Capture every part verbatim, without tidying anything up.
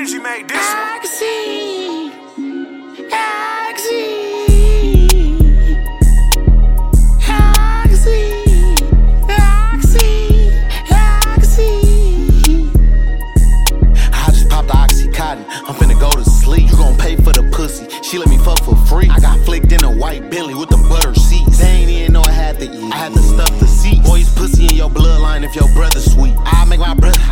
Energy made this one. Oxy, Oxy, Oxy, Oxy, Oxy. I just popped the Oxycontin, I'm finna go to sleep. You gon' pay for the pussy, she let me fuck for free. I got flicked in a white Billy with the butter seats. They ain't even know I had to eat. I had to stuff the seats. Boys pussy in your bloodline if your brother's sweet. I make my brother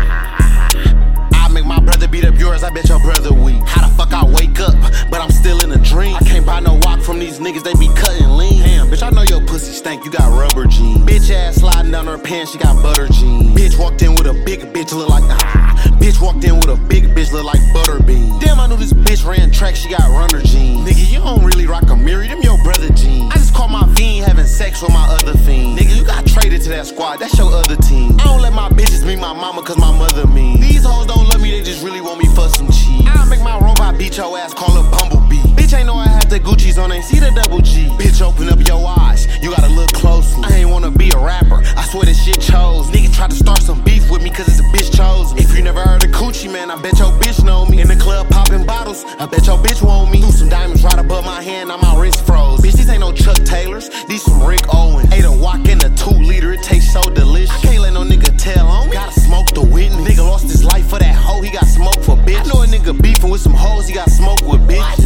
I make my brother beat up yours, I bet your brother weak. How the fuck I wake up, but I'm still in a dream. I can't buy no walk from these niggas, they be cutting lean. Damn, bitch, I know your pussy stank, you got rubber jeans. Bitch ass sliding down her pants, she got butter jeans. Bitch walked in with a big bitch, look like ah. Bitch walked in with a big bitch, look like butter beans. Damn, I knew this bitch ran track, she got runner jeans. Nigga, you don't really rock a mirror, them your brother jeans. I just caught my fiend having sex with my other fiend. Nigga, you got traded to that squad, that's your other team. I don't let my bitches meet my mama cause my mother mean. These hoes don't love me, they just really want me for some cheese. I'll make my robot beat your ass, call her Bumblebee. Bitch ain't know I had the Gucci's on, ain't see the double G. Bitch, open up your eyes, you gotta look closely. I ain't wanna be a rapper, I swear this shit chose. Nigga tried to start some beef with me cause it's a bitch chose. If you never heard of Coochie, man, I bet your bitch know me. In the club popping bottles, I bet your bitch want me. Threw some diamonds right above my hand, now my wrist froze. Bitch, these ain't no Chuck Taylors, these some Rick Owens. Ate a walk in a two liter, it tastes so delicious. I can't let no nigga tell on me, gotta smoke the witness. Nigga lost his life for that hoe, he got smoked for bitch. I know a nigga beefing with some hoes, he got smoked with bitch.